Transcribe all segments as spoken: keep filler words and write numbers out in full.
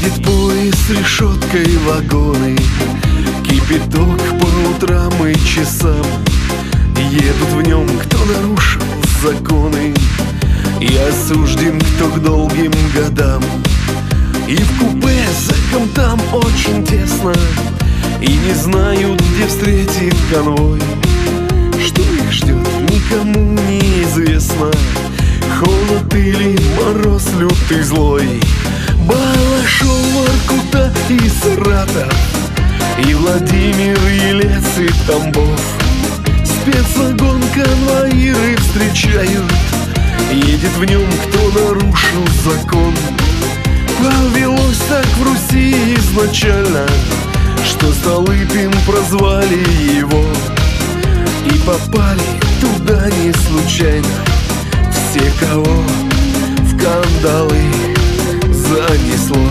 Едет поезд с решеткой вагоны, кипяток по утрам и часам. Едут в нем, кто нарушил законы, и осужден, кто к долгим годам. И в купе зэкам там очень тесно, и не знают, где встретит конвой. Что их ждет, никому неизвестно, холод или мороз лютый злой. Балашов, Воркута и Саратов, и Владимир, Елец и Тамбов. Спецвагон конвоиры встречают, едет в нем, кто нарушил закон. Повелось так в Руси изначально, что Столыпин прозвали его. И попали туда не случайно все, кого в кандалы занесло.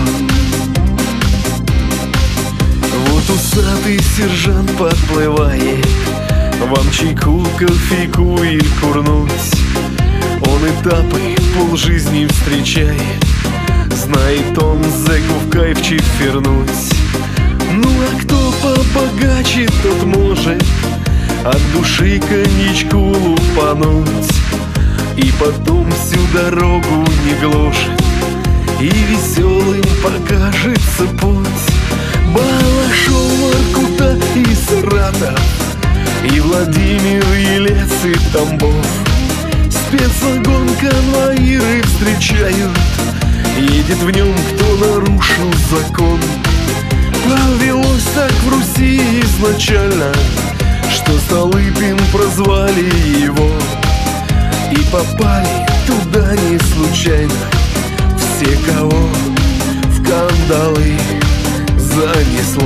Вот усатый сержант подплывает, вам чайку, кофейку или курнуть. Он этапы полжизни встречает, знает он зэку в кайф чифернуть. Ну а кто побогаче, тот может от души коньячку лупануть, и потом всю дорогу не гложет, и веселым покажется путь. Балашов, Воркута и Саратов, и Владимир, Елец и Тамбов. Спецвагон конвоиры встречают, едет в нем, кто нарушил закон. Повелось так в Руси изначально, что Столыпин прозвали его. И попали туда не случайно все, кого в кандалы занесло.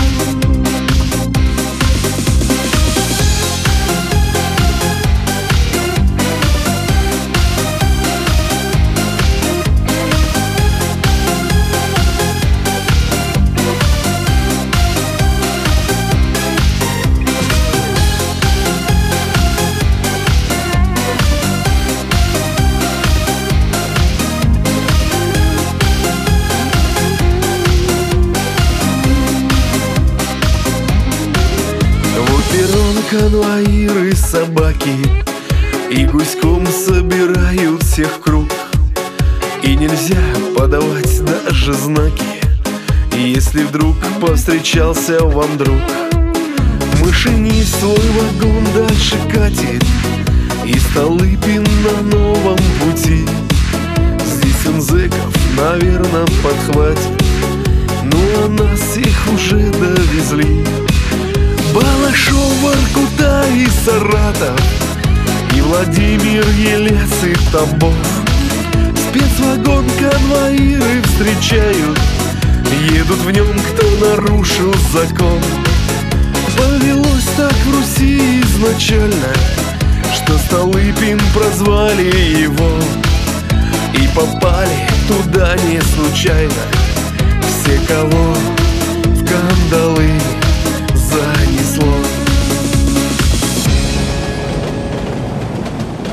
Конвоиры собаки и гуськом собирают всех в круг. И нельзя подавать даже знаки, если вдруг повстречался вам друг. Машинист свой вагон дальше катит, и Столыпин на новом пути. Здесь он зэков, наверно, подхватит, ну а нас их уже довезли. Балашов, Воркута и Саратов, и Владимир, Елец и Тамбов. Спецвагон конвоиры встречают, едут в нем, кто нарушил закон. Повелось так в Руси изначально, что Столыпин прозвали его. И попали туда не случайно